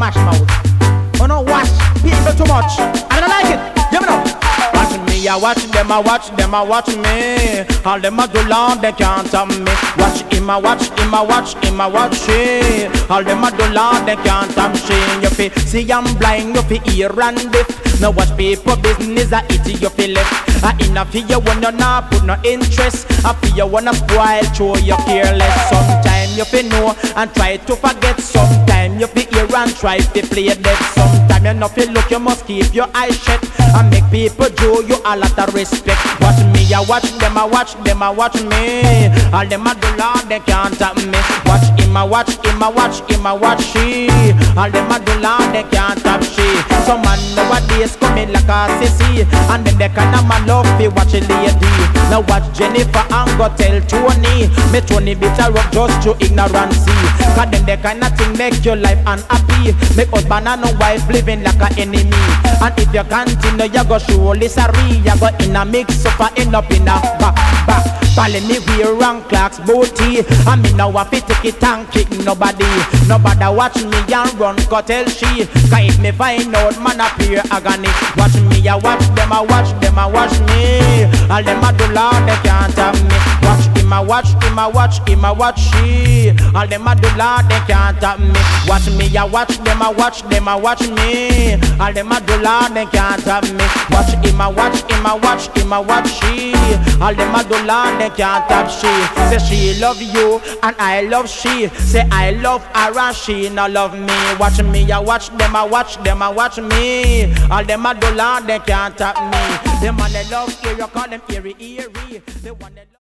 mash mouth. Oh no, watch people too much. I don't like it. You know. Watch me, I watch them, I watch them, I watch me. All them a do long, they can't stop me. Watch him, I watch him, I watch him, I watch she. All them a do long, they can't stop she. You fi see I'm blind, you fi hear and deaf. Now watch people business, I eat you fi left. I in a fi you when you not put no interest. I fi you wanna spoil, show you careless. Sometimes you fi know and try to forget. Sometimes you fi hear and try to play dead. Sometimes you not fi look, you must keep your eyes shut. And make people do you a lot of respect. Watch me, I watch them, I watch them, I watch me. All them a do Lord, they can't stop me. Watch him, I watch him, I watch him, I watch she. All them a do Lord, they can't stop she. Some man nowadays coming like a sissy, and then they kind of man love fi watch a lady. Now watch Jennifer and go tell Tony. Me Tony bitter up just to ignorance. Cause then they kind of thing make your life unhappy. Make husband and no wife living like a enemy. And if you continue, you go surely sorry. You go in a mix up and end up in a back. Follow me wear wrong clocks booty. I mean now I fit take it and kick nobody. Nobody watch me and run go tell she. Cause if me find out man appear agony. Watch me, I watch them, I watch them, I watch me. All them a do Lord, they can't have me. Watch him, I watch him, I watch him, I watch she. All them a do Lord, they can't have me. Watch me, I watch them, I watch them, I watch me. All them a do Lord, they can't have me. Watch him, I watch him, I watch him, I watch she. All them a do Lord, they can't have she. Say she love you and I love she. Say I love her and she no love me. Watch me, I watch them, I watch them, I watch me. All them a do Lord, they can't have me. Them man they love here, you call them eerie. They want